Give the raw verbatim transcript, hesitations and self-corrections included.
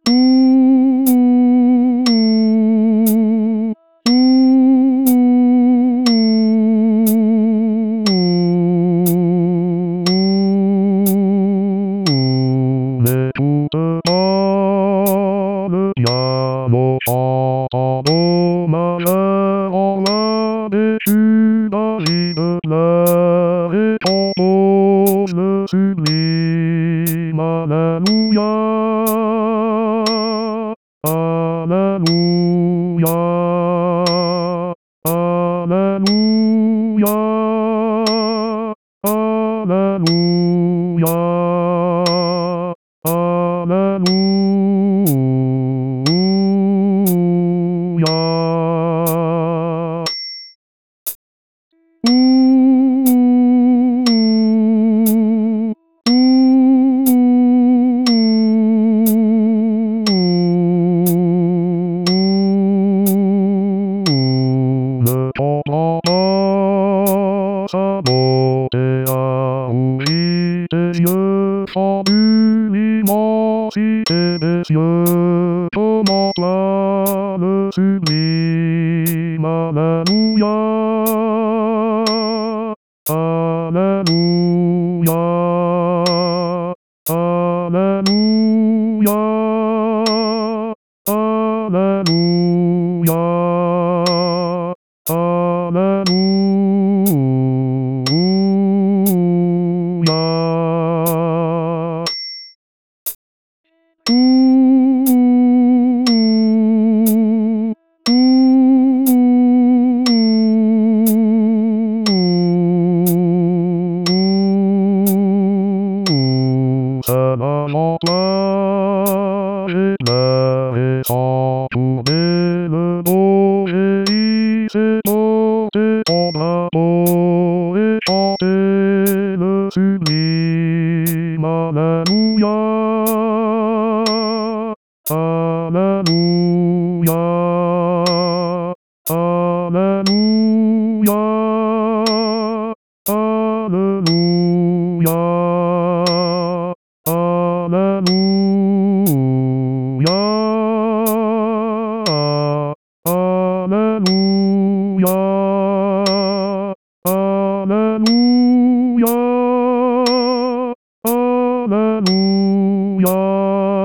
Ne toute piano chante hommage en l'habitude agit de plaire et compose le sublime Alléluia. Alléluia. Alléluia. Alléluia. Alléluia. Le temps d'entendre sa beauté a rougi tes yeux, chant de l'immensité des cieux, commente-la le sublime Alléluia. Alléluia. Alléluia. Alléluia. Alléluia. C'est la plage éclair et sans tourner le dos, et il s'est porté ton drapeau et chanté le sublime Alléluia. Alléluia. Alléluia. Alléluia. Alléluia. Alléluia. Alléluia. Alléluia.